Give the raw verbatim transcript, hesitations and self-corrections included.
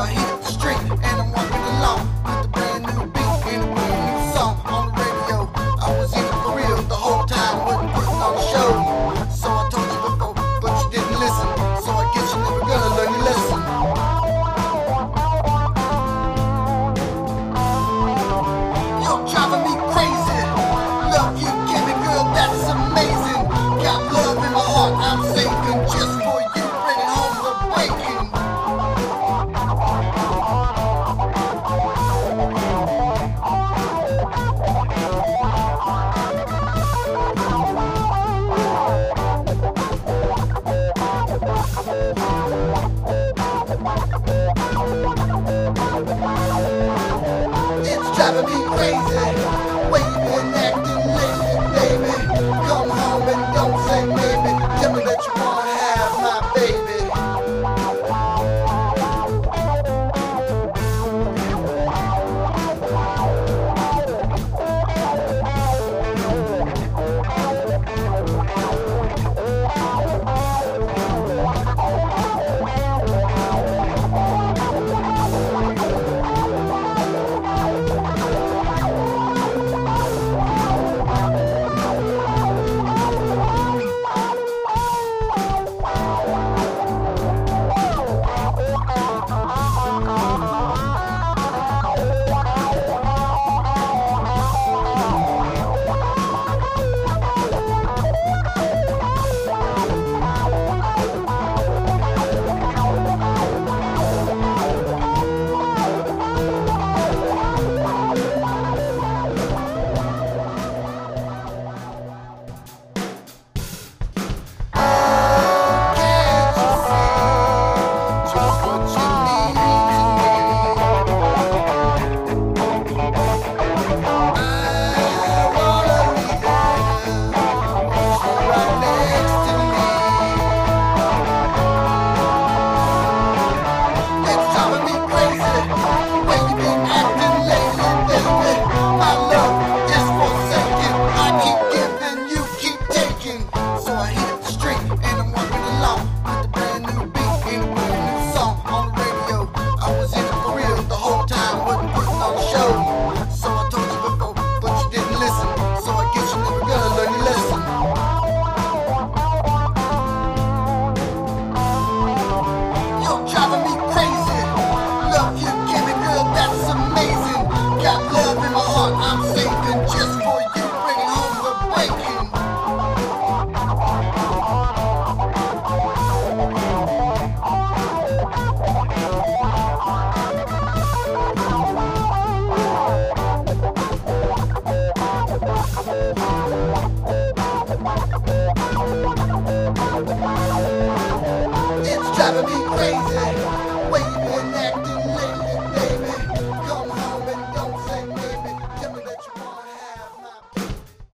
hit the street and I'm walking along with a brand new beat and a brand new song on the radio. I was in it for real the whole time, wasn't putting on a show. So I told you before, but you didn't listen. So I guess you're never gonna learn your lesson. You're driving me crazy. Love you, give me, girl, that's amazing. Got love in my heart, I'm saving just for you, bringing home the bacon. It's driving me crazy. Way you been acting lately, baby. Come home and don't say maybe. Tell me that you wanna have my baby. I'm saving just for you, bringing home the bacon. It's driving me crazy.